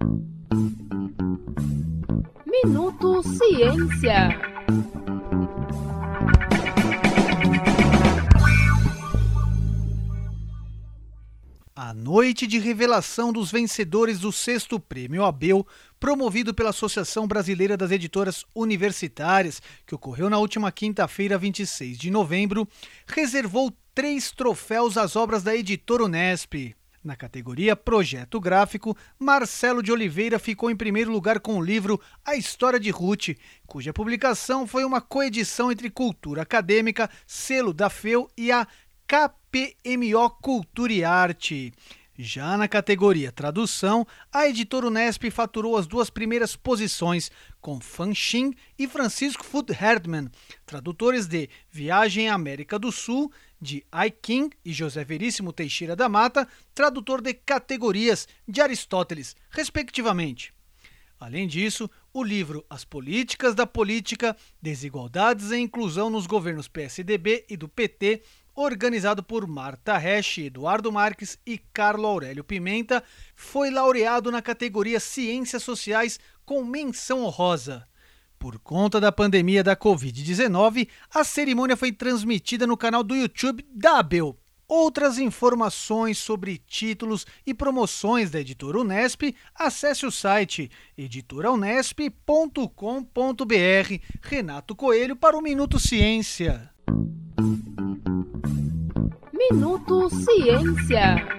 Minuto Ciência. A noite de revelação dos vencedores do 6º Prêmio Abel, promovido pela Associação Brasileira das Editoras Universitárias, que ocorreu na última quinta-feira, 26 de novembro, reservou 3 troféus às obras da editora Unesp. Na categoria Projeto Gráfico, Marcelo de Oliveira ficou em primeiro lugar com o livro A História de Ruth, cuja publicação foi uma coedição entre Cultura Acadêmica, selo da FEU e a KPMO Cultura e Arte. Já na categoria Tradução, a editora Unesp faturou as 2 primeiras posições, com Fan Xin e Francisco Fut Herdman, tradutores de Viagem à América do Sul, de Ai Qing, e José Veríssimo Teixeira da Mata, tradutor de Categorias, de Aristóteles, respectivamente. Além disso, o livro As Políticas da Política, Desigualdades e Inclusão nos Governos PSDB e do PT, organizado por Marta Resch, Eduardo Marques e Carlo Aurélio Pimenta, foi laureado na categoria Ciências Sociais com menção honrosa. Por conta da pandemia da Covid-19, a cerimônia foi transmitida no canal do YouTube da Abel. Outras informações sobre títulos e promoções da editora Unesp, acesse o site editoraunesp.com.br. Renato Coelho para o Minuto Ciência. Minuto Ciência.